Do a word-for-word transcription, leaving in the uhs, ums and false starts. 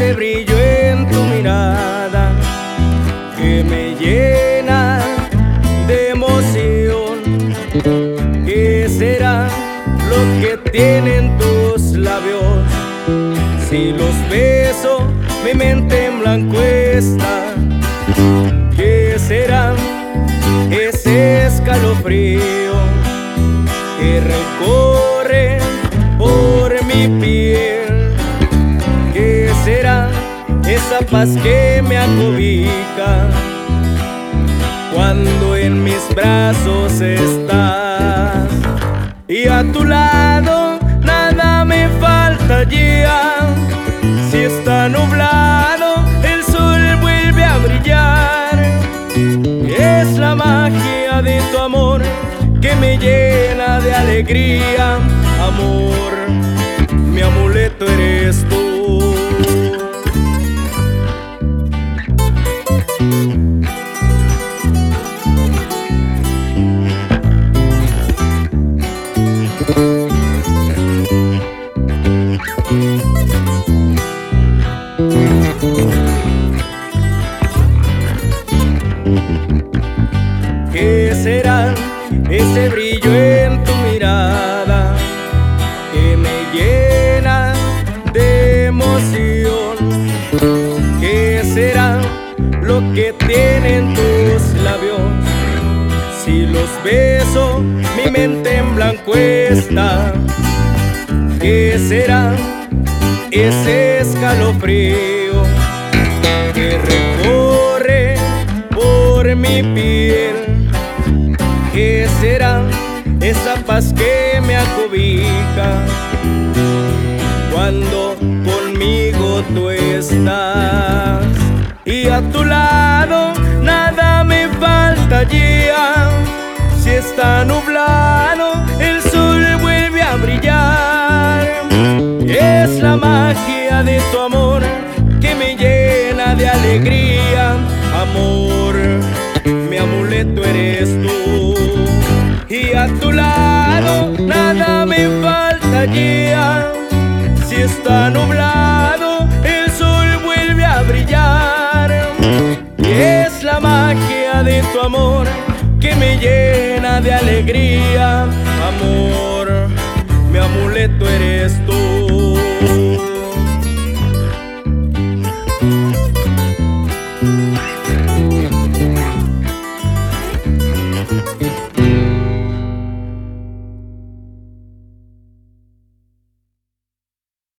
ese brillo en tu mirada que me llena de emoción. ¿Qué será lo que tienen tus labios? Si los beso, mi mente en blanco está. ¿Qué será ese escalofrío que recorre por mi piel? ¿Qué será esa paz que me acobija cuando en mis brazos estás? Y a tu lado nada me falta ya. Si está nublado, el sol vuelve a brillar. Es la magia de tu amor que me llena de alegría. Amor, mi amuleto eres tú. ¿Qué será ese brillo en tu mirada que me llena de emoción? ¿Qué será lo que tienen tus labios? Si los beso, mi mente en blanco está. ¿Qué será ese escalofrío que recorre por mi piel? ¿Qué será esa paz que me acobija cuando conmigo tú estás? Y a tu lado nada me falta ya. Si está nublado, el sol vuelve a brillar. Es la magia de tu amor que me llena de alegría. Amor, mi amuleto eres tú. Y a tu lado nada me falta ya. Si está nublado, el sol vuelve a brillar. Y es la magia de tu amor que me llena de alegría. Amor, mi amuleto eres tú.